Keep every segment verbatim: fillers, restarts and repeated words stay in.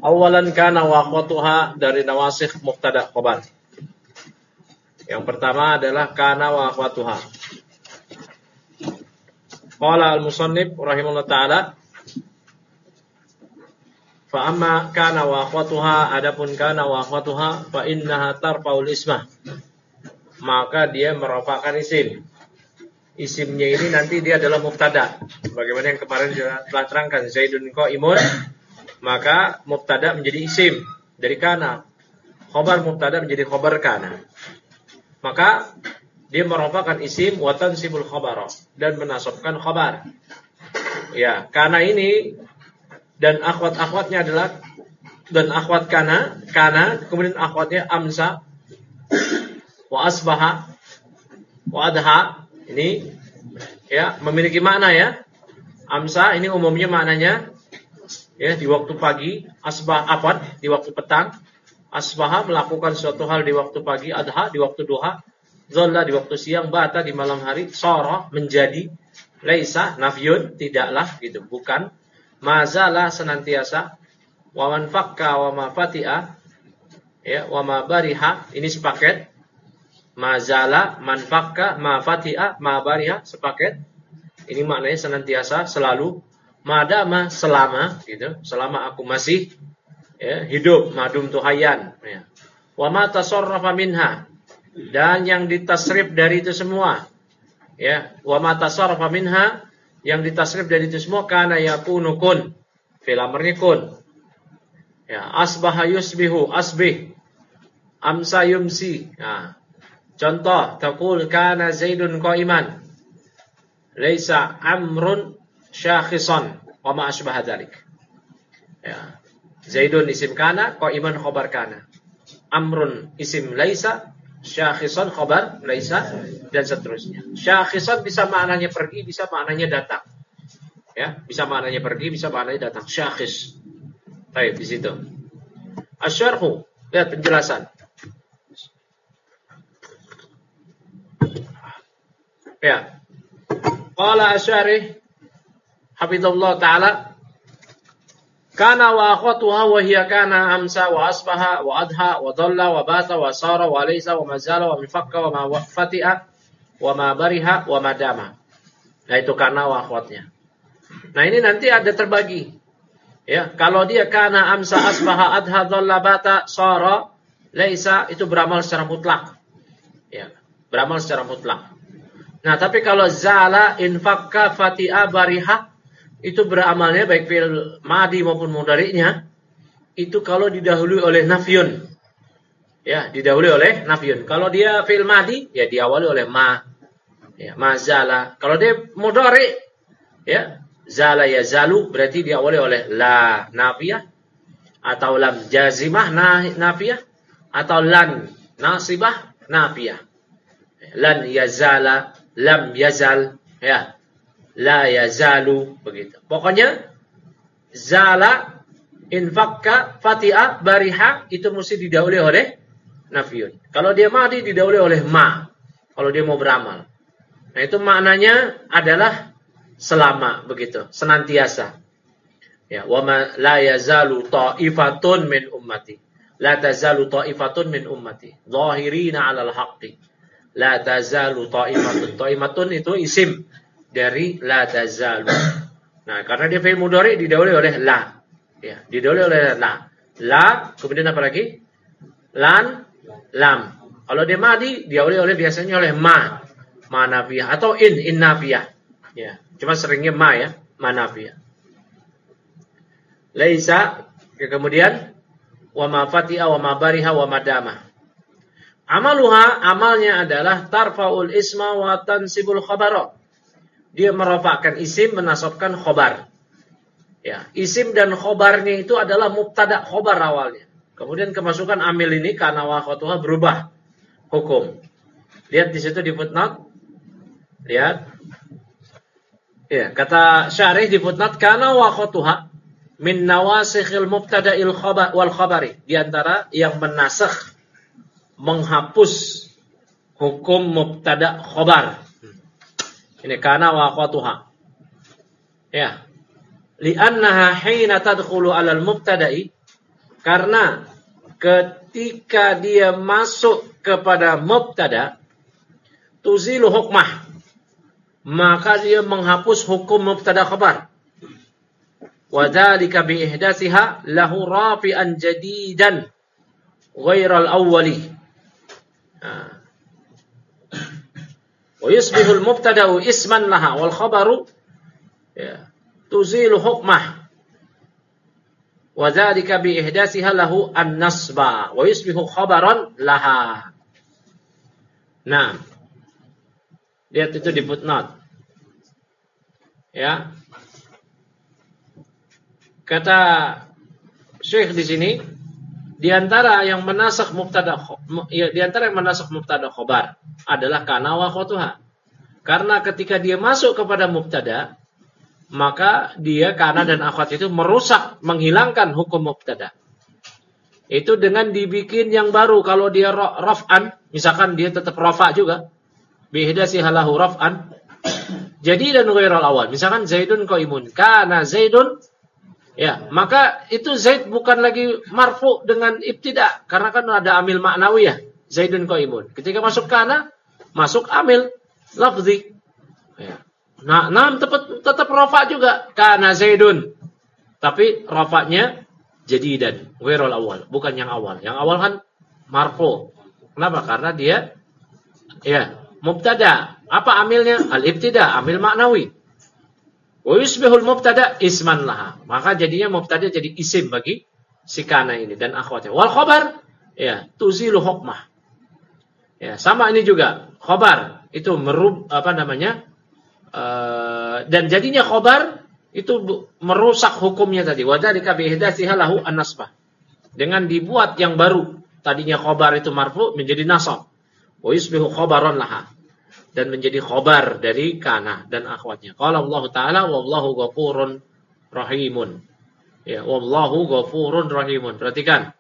Awalan kana wa akhwatuha dari nawasikh mubtada khabar. Yang pertama adalah kana wa akhwatuha. Qala al-musannif rahimahullah ta'ala, fa amma kana wa akhwatuha, adapun kana wa akhwatuha fa innaha tarfa'ul ismah, maka dia merofakkan isim. Isimnya ini nanti dia adalah mubtada. Bagaimana yang kemarin telah terangkan, Zaidun qaimun, maka mubtada menjadi isim dari kana. Khabar mubtada menjadi khabar kana. Maka dia merofakkan isim wa tansibul khabara, dan menasabkan khabar. Ya, kana ini dan akhwat-akhwatnya adalah, dan akhwat kana, kana kemudian akhwatnya amsa wa asbaha wa adha. Ini ya memiliki makna ya. Amsa ini umumnya maknanya ya di waktu pagi, asbah apa di waktu petang, asbaha melakukan suatu hal di waktu pagi, adha di waktu duha, dhalla di waktu siang, bata di malam hari, shara menjadi, laisa nafyun tidaklah gitu, bukan, mazala senantiasa, wa man fakka wa ma fati'a ya, wa ma bariha ini sepaket. Mazala, manfakka, ma fati'a, ma bariha sepaket. Ini maknanya senantiasa, selalu. Madama selama, gitu. Selama aku masih ya, hidup, madum tuhayan. Ya. Wa ma tasarrafa minha, dan yang ditasrif dari itu semua. Ya, wa ma tasarrafa minha, yang ditasrif dari itu semua kana yakunu kun. Fil amrnya kun. Ya, asbaha yusbihu, asbih. Amsa yumsi. Nah. Contoh, taqul kana Zaidun qaiman, laisa Amrun syakhisan, wa ma asbaha dzalik. Ya. Zaidun isim kana, qaiman khabar kana. Amrun isim laisa, syakhisan khabar laisa, dan seterusnya. Syakhisan bisa maknanya pergi, bisa maknanya datang. Ya, bisa maknanya pergi, bisa maknanya datang. Syakhis. Baik, di situ. Asyarhu, lihat penjelasan. Ya. Qala Asy'ari hafizallahu taala, kana wa akhwatuha wa hiya kana amsa wa asbaha wa adha wa dhalla wa bata wa sara wa laysa wa mazala wa mifakka wa ma fati'a wa ma bariha wa ma dama. Nah itu kana wa akhwatnya. Nah ini nanti ada terbagi. Ya, kalau dia kana amsa asbaha adha dhalla bata sara laysa, itu beramal secara mutlak. Ya, beramal secara mutlak. Nah, tapi kalau zala, infakka, fati'a, bariha, itu beramalnya baik fi'il madi maupun mudhari'nya, itu kalau didahului oleh nafyun. Ya, didahului oleh nafyun. Kalau dia fi'il madi, ya diawali oleh ma. Ya, ma zala. Kalau dia mudhari', ya, zala ya zalu, berarti diawali oleh la nafiyah, atau lam jazimah nafiyah, atau lan nasibah nafiyah. Lan yazala, lam yazal, ya, la yazalu, begitu. Pokoknya zala, infakka, fati'a, bariha itu mesti didahului oleh nafiyun. Kalau dia madi didahului oleh ma. Kalau dia mau beramal. Nah itu maknanya adalah selama, begitu, senantiasa. Ya, wa ma la yazalu ta'ifatun min ummati. La tazalu ta'ifatun min ummati zahirina 'alal haqqi. La tazalu ta'imatun. Ta'imatun itu isim dari la tazalu. Nah, karena dia fi'il mudhari didahului oleh la. Ya, didahului oleh la. La, kemudian apa lagi? Lan, lam. Kalau dia madi didahului oleh biasanya oleh ma. Ma nafiyah atau in, in nafiyah. Ya, cuma seringnya ma ya, ma nafiyah. Laisa, kemudian wa ma fati'a wa ma bariha wa ma dama. Amaluha, amalnya adalah tarfa'ul isma wa tansibul khabara. Dia merofakkan isim, menasabkan khobar. Ya, isim dan khobarnya itu adalah mubtada khobar awalnya. Kemudian kemasukan amil ini kana wa akhwatuha berubah hukum. Lihat di situ di footnote. Lihat. Ya, kata syarih di footnote, kana wa akhwatuha min nawasikhil mubtada'il khabar wal khabari. Di antara yang menasakh, menghapus hukum mubtada khobar. Ini kana wa akhwatuha. Ya. Li'annaha hina tadkhulu 'alal mubtada'i, Karena ketika dia masuk kepada mubtada, tuzilu hukmah, maka dia menghapus hukum mubtada khabar. Wa dzalika bi ihdasiha lahu rafi'an jadidan ghairal awwali. Wa yusbihu al-mubtada'u isman laha wal khabaru ya, tuzilu hukmah. Wa dzalika bi ihdasiha lahu an-nasba wa yusbihu khabaran laha. Nah, lihat itu di footnote. Ya. Kata Syekh di sini, di antara yang menasakh mubtada ya, di antara yang menasakh mubtada khabar adalah kana wa akhwatuha. Karena ketika dia masuk kepada mubtada, maka dia kana dan akhwat itu merusak, menghilangkan hukum mubtada. Itu dengan dibikin yang baru. Kalau dia raf'an, misalkan dia tetap rafa juga, bi ihdasi halahu raf'an. Jadi dan ghairal awal. Misalkan Zaidun qaimun, kana Zaidun, ya, maka itu Zaid bukan lagi marfu dengan ibtida, karena kan ada amil ma'nawiyah, Zaidun qaimun. Ketika masuk kana, masuk amil lafzi. Ya. Nah, nam tetap tetap rafa juga, kana Zaidun. Tapi rafa'nya jadidan, ghairal awal, bukan yang awal. Yang awal kan marfu. Kenapa? Karena dia ya, mubtada. Apa amilnya? Al-ibtida, amil ma'nawi. Wa yusbihul mubtada isman laha. Maka jadinya mubtada jadi isim bagi si kana ini dan akhwatnya. Wal khabar ya, tuzilu hukmah. Ya, sama ini juga. Khabar itu merub apa namanya? Uh, dan jadinya khabar itu merusak hukumnya tadi. Wa dzalika bi ihdasiha lahu an-nasbah. Dengan dibuat yang baru. Tadinya khabar itu marfu menjadi nasab. Wa yusbihu khabaran laha. Dan menjadi khobar dari kana dan akhwatnya. Qala Allah Ta'ala wallahu ghafurun rahimun. Ya, wallahu ghafurun rahimun. Perhatikan.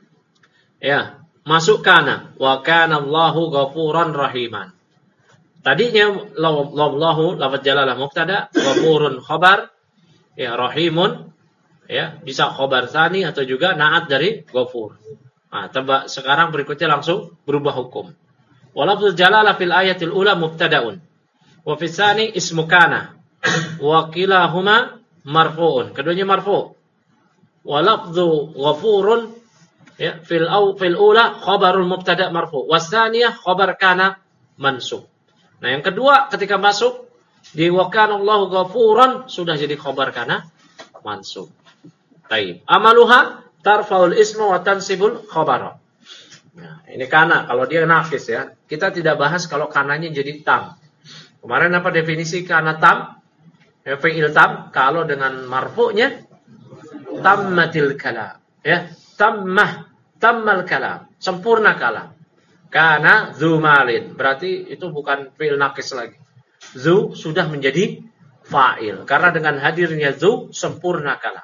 Ya, masuk kana. Wa kana Allahu ghafuran rahiman. Tadinya wallahu lafaz jalalah mubtada, ghafurun khabar, ya rahimun ya, bisa khabar tsani atau juga na'at dari ghafur. Nah, tebak sekarang berikutnya langsung berubah hukum. Wa lafzul jalalah fil ayatil ula mubtada'un. Wa fis tsani ismu kana. Wa kilahuma marfu'un. Keduanya marfu'. Wa lafzu ghafurun ya fil au fil ula khabarul mubtada' marfu'. Was tsaniyah khabar kana mansub. Nah, yang kedua ketika masuk di wa kana Allahu ghafuran sudah jadi khabar kana mansub. Baik. Amaluha tarfaul isma wa tansibul khabara. Nah, ini kana kalau dia nafis ya. Kita tidak bahas kalau kananya jadi tam. Kemarin apa definisi kana tam? Ya, fi'il tam kalau dengan marfu'nya tammatil kalam. Ya, tammah, tammal kalam, sempurna kalam. Kana dzumalin. Berarti itu bukan fi'il naqis lagi. Zu sudah menjadi fa'il karena dengan hadirnya zu sempurna kalam.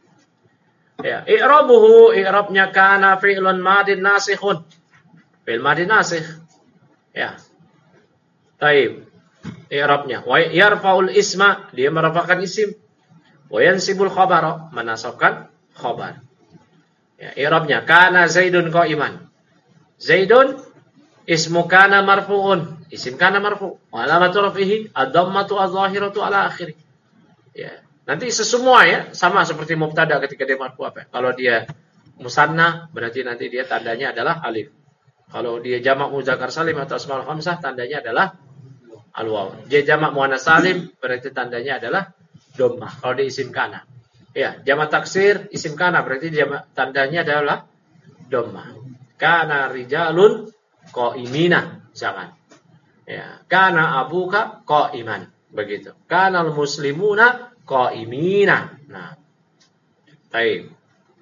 Ya, i'rabuhu i'rabnya kana fi'lun madin nasikhun. Fi'il madin nasikh. Ya. Baik. I'rabnya wa yarfa'ul isma, dia merafa'kan isim. Wa yansibul khabara, menasabkan khabar. Ya, i'rabnya kana Zaidun qa'iman. Zaidun ismu kana marfu'un, isim kana marfu'. Wa alamatu rafihi ad-dhammatu adh-dhahiratu ala akhirih. Ya. Nanti sesemua ya, sama seperti mubtada ketika dia marfu apa? Kalau dia musanna berarti nanti dia tandanya adalah alif. Kalau dia jamak muzakkar salim atau asmaul khamsah tandanya adalah al-waw. Dia jamak muannas salim berarti tandanya adalah dhammah. Kalau dia isim kana. Ya, jamak taksir isim kana berarti jamak tandanya adalah dhammah. Kana rijalun qaimina, jangan. Ya, kana abuka qaiman, begitu. Kana al-muslimuna qaimina. Nah. Baik.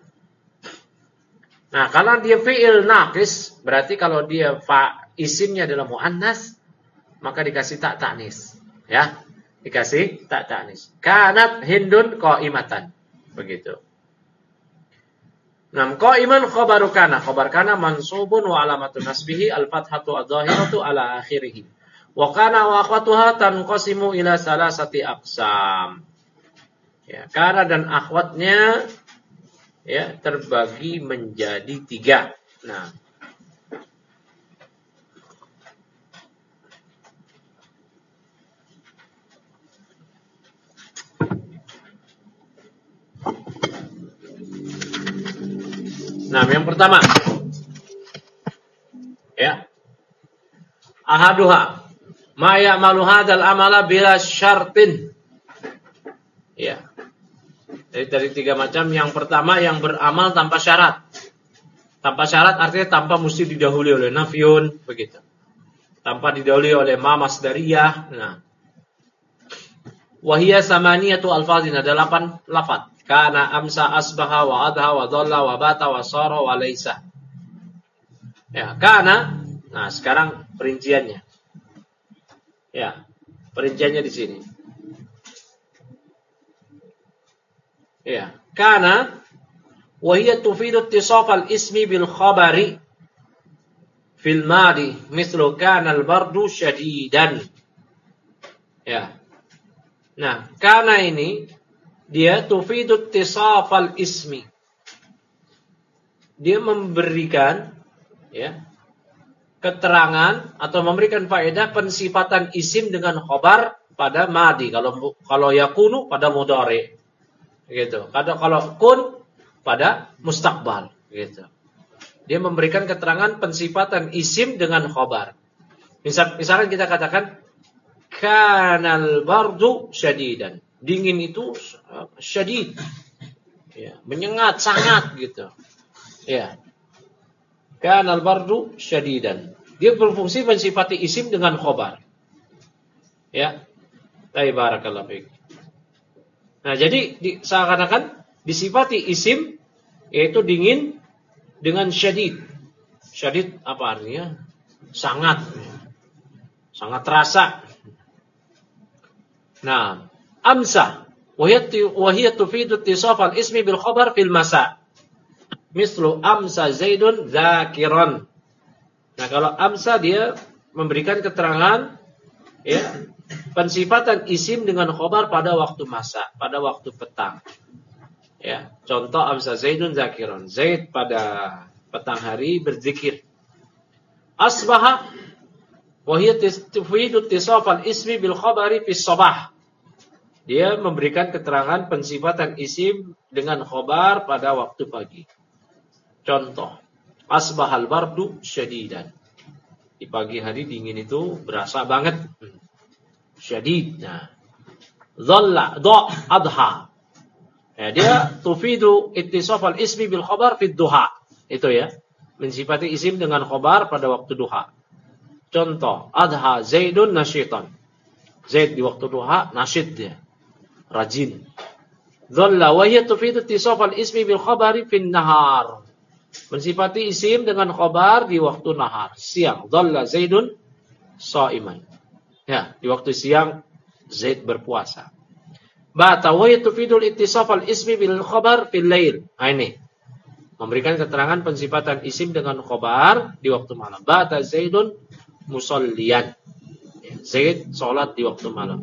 Nah, kalau dia fi'il naqis, berarti kalau dia fa isimnya adalah muannas, maka dikasih tak ta'nis. Ya, dikasih tak ta'nis. Kanat Hindun qaimatan. Begitu. Nah, qaiman khabaru kana, khabar kana mansubun wa alamatun nasbihi al-fathatu adh-dhahiratu ala akhirih. Wa kana wa akhwatuha tanqasimu ila salasati aqsam. Ya, kana dan akhwatnya ya terbagi menjadi tiga. Nah, nah yang pertama, ya, ahaduha ma ya'malu hadzal amala bila syartin. Ya. Jadi dari tiga macam, yang pertama yang beramal tanpa syarat. Tanpa syarat artinya tanpa mesti didahului oleh nafyun, begitu. Tanpa didahului oleh ma masdariyah. Nah. Wahia samaniyatu alfazin, ada delapan lafaz. Kana, amsa, asbaha, wa adha, wa dhalla, wa bata, wa sara, wa laisa. Ya, kana. Nah, sekarang perinciannya. Ya, perinciannya di sini. Ya, kana wa hiya tufidu ittisaf al-ismi bil khabari fil madi, mislu kana al-bardu syadidan. Ya. Nah, kana ini dia tufidu ittisaf al-ismi. Dia memberikan ya keterangan atau memberikan faedah pensifatan isim dengan khabar pada madi. Kalau kalau yakunu pada mudhari. Gitu. Kalau kalau kun pada mustakbal, gitu. Dia memberikan keterangan pensifatan isim dengan khabar. Misal, misalkan kita katakan kanal bardu syadidan. Dingin itu syadid. Ya, menyengat sangat gitu. Ya. Kanal bardu syadidan. Dia berfungsi mensifati isim dengan khabar. Ya. Barakallahu fiik. Nah, jadi di, seakan-akan disifati isim yaitu dingin dengan syadid. Syadid apa artinya? Sangat. Sangat terasa. Nah, amsa wa hiya tufidu ittisaf al-ismi bil khabar fil masa. Mislu amsa Zaidun dzakiran. Nah, kalau amsa dia memberikan keterangan ya pensifatan isim dengan khobar pada waktu masa, pada waktu petang. Ya, contoh amsa Zaidun zakiron. Zaid pada petang hari berzikir. Asbaha wa hiya tufidu ittisaf al-ismi bil khabari fi sabah. Dia memberikan keterangan pensifatan isim dengan khobar pada waktu pagi. Contoh, asbahal bardu syadidan. Di pagi hari dingin itu berasa banget. Syadid. Nah, dhalla dha adha. Ya, dia tufidu ittisaf al-ismi bil khabar fi duha. Itu ya, mensifati isim dengan khabar pada waktu duha. Contoh, adha Zaidun nasyitan. Zaid di waktu duha nasyid dia. Rajin. Dhalla wa hiya tufidu ittisaf al-ismi bil khabari fi nahar. Mensifati isim dengan khabar di waktu nahar, siang. Dhalla Zaidun shaiman. Ya, di waktu siang Zaid berpuasa. Bata wa tufidul ittisaf al-ismi bil khabar fil lail. Nah, ini memberikan keterangan pensifatan isim dengan khabar di waktu malam. Bata Zaidun musalliyan. Ya, Zaid salat di waktu malam.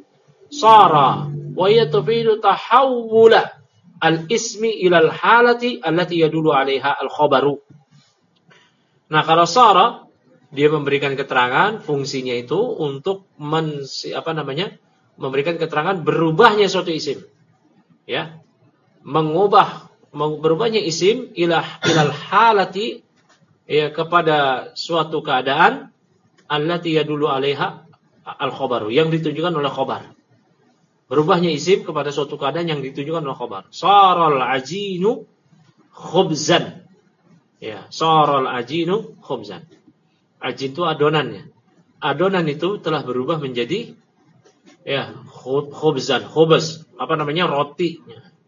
Sara wa tufidu tahawula al-ismi ila al-halati allati yadullu 'alaiha al-khabaru. Nah, kalau sara dia memberikan keterangan, fungsinya itu untuk men, apa namanya? memberikan keterangan berubahnya suatu isim. Ya. Mengubah berubahnya isim ilah ilal halati ya kepada suatu keadaan allati yadullu 'alaiha al-khabaru, yang ditunjukkan oleh khabar. Berubahnya isim kepada suatu keadaan yang ditunjukkan oleh khabar. Saral ajinu khubzan. Ya, saral ajinu khubzan. Ajin itu adonannya. Adonan itu telah berubah menjadi ya khubzan, khubz, apa namanya, roti.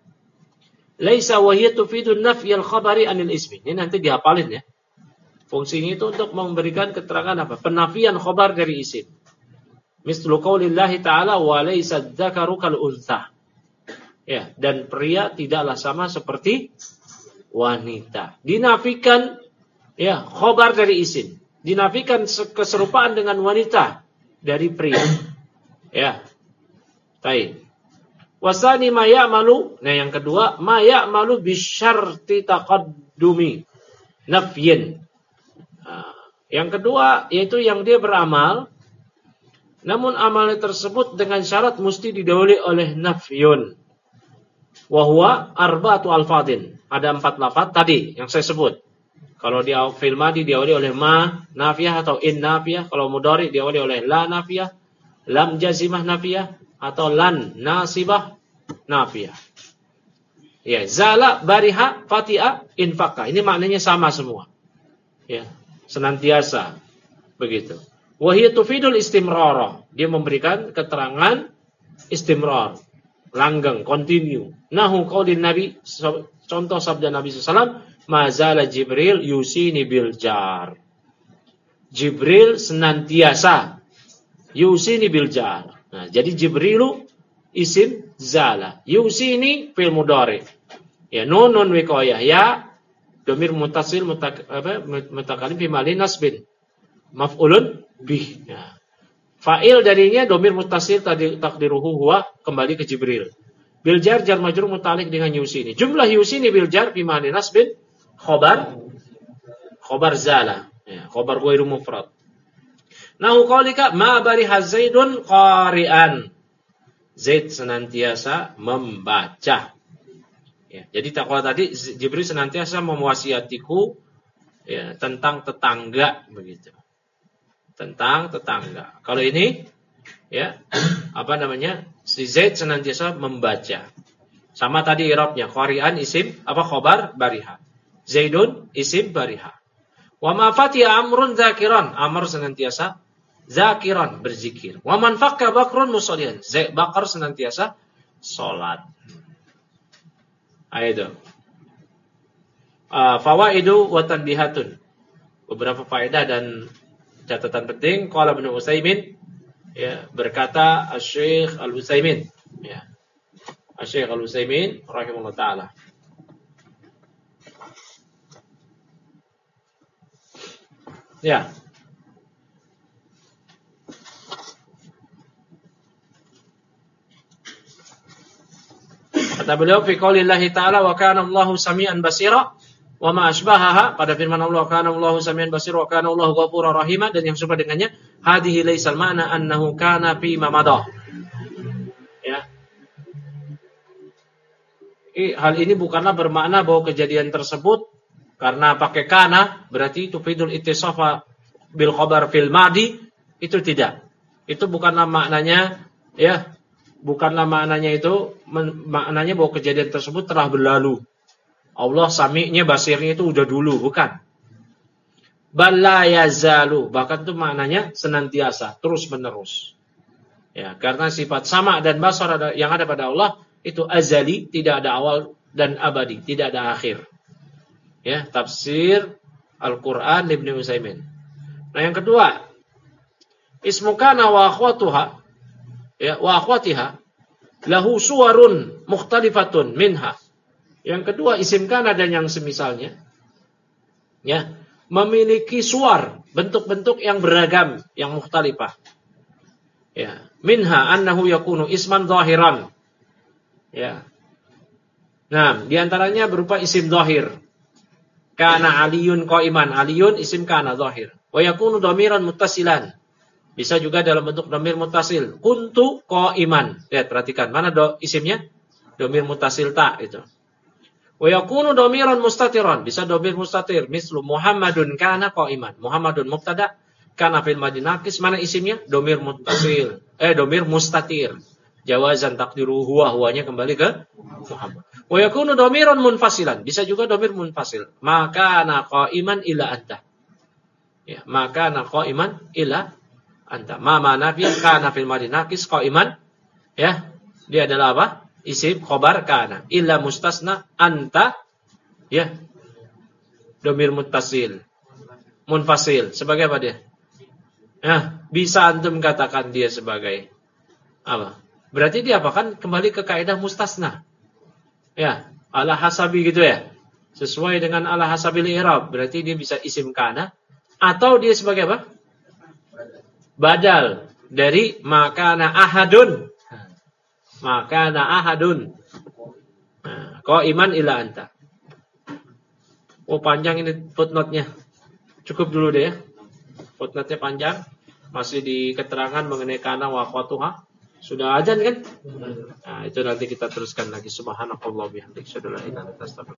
Laisa wa hiya tufidu nafyal khabari anil ismi. Ini nanti dihafalin ya. Fungsinya itu untuk memberikan keterangan apa? Penafian khabar dari isim. Mislu qaulillahi ta'ala wa laisa dzakaru kal untha. Ya, dan pria tidaklah sama seperti wanita. Dinafikan ya khabar dari isim. Dinafikan keserupaan dengan wanita dari pria. Ya. Baik. Wasani ma ya'malu, nah yang kedua ma ya'malu bisyarti taqaddumi nafyin. Nah, yang kedua yaitu yang dia beramal namun amalnya tersebut dengan syarat mesti didahului oleh nafyun. Wa huwa arba'atu alfadin. Ada empat lafaz tadi yang saya sebut. Kalau di fi'il madhi diawali oleh ma nafiyah atau in nafiyah, kalau mudhari diawali oleh la nafiyah, lam jazimah nafiyah atau lan nasibah nafiyah. Ya, zala, bariha, fati'a, infaka. Ini maknanya sama semua. Ya, senantiasa begitu. Wa hiya tufidul istimrara. Dia memberikan keterangan istimrar, langgeng, continue. Nahu qaulin Nabi, contoh sabda Nabi sallallahu alaihi wasallam, mazala Jibril yusini bil jar. Jibril senantiasa yusini bil jar. Nah, jadi Jibrilu isim zala. Yusini fil mudhari. Ya, nun nun wiqayah ya dhamir muttasil mutak, apa mutakalim fi mali nasbin. Maf'ulun bih. Ya. Fa'il darinya dhamir muttasil tadi takdiruhu huwa kembali ke Jibril. Bil jar jar majrur muta'alliq dengan yusini. Jumlah yusini bil jar fi mali nasbin khabar khabar zala. Ya, khabar ghairu mufrad. Nahu qaulika ma bariha Zaidun qari'an. Zaid senantiasa membaca. Ya, jadi takwa tadi Jibril senantiasa mewasiatiku ya, tentang tetangga begitu. Tentang tetangga. Kalau ini ya, apa namanya? Si Zaid senantiasa membaca. Sama tadi i'rabnya, qari'an isim apa khabar bariha. Zaidun isim bariha. Wa ma fatiha amrun dzakiran. Amr senantiasa zakiran berzikir. Wa man fakka bakrun musallian. Zaid bakar senantiasa salat. Ayo. Uh, fawaidu wa tanbihatun. Beberapa faedah dan catatan penting. Qala Ibnu Utsaimin ya, berkata Asy-Syaikh Al-Utsaimin ya. Asy-Syaikh Al-Utsaimin rahimahullah taala. Ya. Kata beliau fi qaulillahi ta'ala wa kana Allahu samian basira wa ma asbahaha, pada firman Allah kana Allahu samian basira wa kana Allahu ghafurur rahim, dan yang serupa dengannya hadhihi laisal ma'na annahu kana fi ma madah. Ya. Hal ini bukanlah bermakna bahwa kejadian tersebut karena pakai kana berarti itu fidul ittisafa bil khabar fil madi, itu tidak. Itu bukanlah maknanya ya. Bukanlah maknanya itu maknanya bahwa kejadian tersebut telah berlalu. Allah sami'nya basirnya itu udah dulu, bukan. Balla yazalu, bahkan itu maknanya senantiasa, terus menerus. Ya, karena sifat sama dan basar yang ada pada Allah itu azali, tidak ada awal, dan abadi, tidak ada akhir. Ya, tafsir Al-Qur'an Ibnu Utsaimin. Nah, yang kedua, ismu kana wa akhwatuha ya wa akhwatiha lahu suwarun mukhtalifatun minha. Yang kedua isim kana dan yang semisalnya ya memiliki suar, bentuk-bentuk yang beragam, yang mukhtalifah. Ya, minha annahu yakunu isman zahiran. Ya. Nah, di antaranya berupa isim zahir. Kana aliyun qaiman, aliyun isim kana zahir. Wa yakunu dhamiran muttasilan. Bisa juga dalam bentuk dhamir muttasil. Kuntu qaiman. Lihat, perhatikan. Mana do isimnya? Dhamir muttasil ta itu. Wa yakunu dhamiran mustatiran. Bisa dhamir mustatir. Mislu Muhammadun kana qaiman. Muhammadun mubtada, kana fil madhi naqis. Mana isimnya? Dhamir muttasil. Eh, dhamir mustatir. Jawazan takdiru huwa, huwanya kembali ke Muhammad. Wa yakunu dhamiran munfasilan. Bisa juga dhamir munfasil. Maka na qaiman ila anta. Ya, maka na qaiman ila anta. Ma manafiyah kana fil madhi naqis qaiman ya, dia adalah apa? Isim khabar kana. Illa mustasna anta ya. Dhamir muttasil. Munfasil. Sebagai apa dia? Ya, bisa antum katakan dia sebagai apa? Berarti dia apa kan kembali ke kaidah mustasna. Ya, ala hasabi gitu ya. Sesuai dengan ala hasabil i'rab, berarti dia bisa isim kana atau dia sebagai apa? Badal dari makana ahadun. Maka na ahadun. Nah, qaiman ila anta. Oh panjang ini footnote-nya. Cukup dulu deh ya. Footnote-nya panjang. Masih di keterangan mengenai kana wa akhwatuha. Sudah azan kan? Nah, itu nanti kita teruskan lagi. Subhanallah bihamdihi. Asyhadu an la ilaha illa anta astaghfiruka